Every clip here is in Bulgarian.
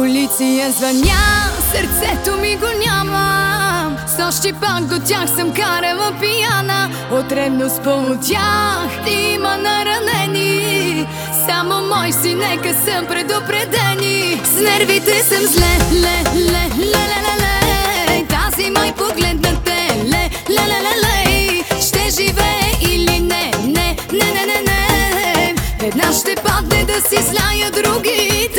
полиция звъня, сърцето ми го нямам. С нощи пак до тях съм карала пияна. От ревност по тях има наранени. Само мой си, нека съм предупредени. С нервите съм зле, ле, ле, ле, ле, ле. Тази май погледна те, ле, ле, ле, ле, ле. Ще живее или не, не, не, не, не, не. Една ще падне да си зная другите.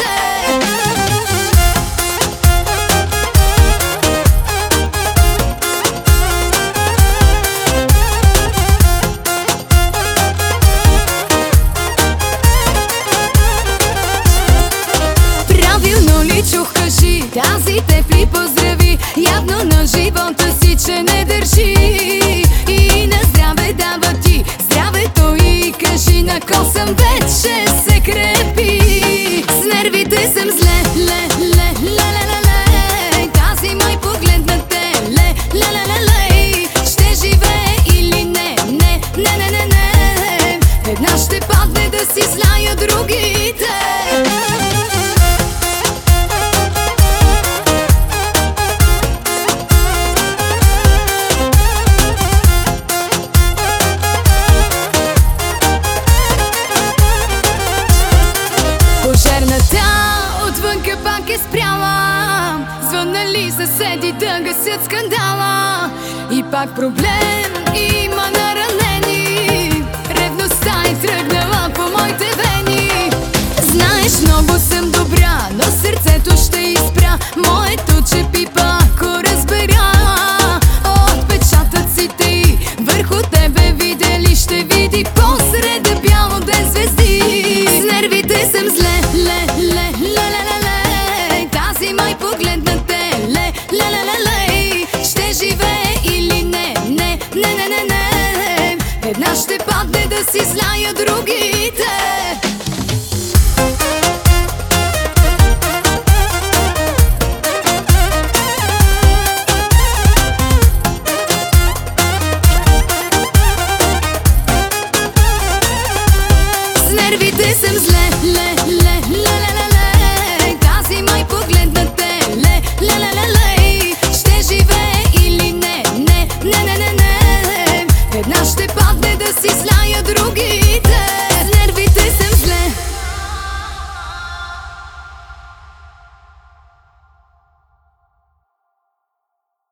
Правилно ли чух, кажи, тази тепли поздрави. Явно на живота си, че не държи. И на здраве дава ти здравето и кажи, на ко съм вече се крепи. С нервите съм зле, ле, ле, ле, ле, ле. Тази май погледна те, ле, ле, ле, ле, ле. Ще живее или не, не, не, не, не, не. Една ще падне да си зная другите. Пожарната отвънка пак е спряла. Звъннали съседи да гасят скандала. И пак проблем, има наранени. Ревността е тръгнала по моите вени. Знаеш, много съм добра, но сърцето ще изпря. Моето че пипа, ако разбера. Отпечатат си те върху тебе, видели ще види посред бяло без звезди. С нервите съм зле, ле, ле, ле, ле, ле. Тази май погледна те, ле, ле, ле, ле, ле. Ще живее или не, не, не, не, не, не. Една ще падне да си зная другите. С нервите съм зле.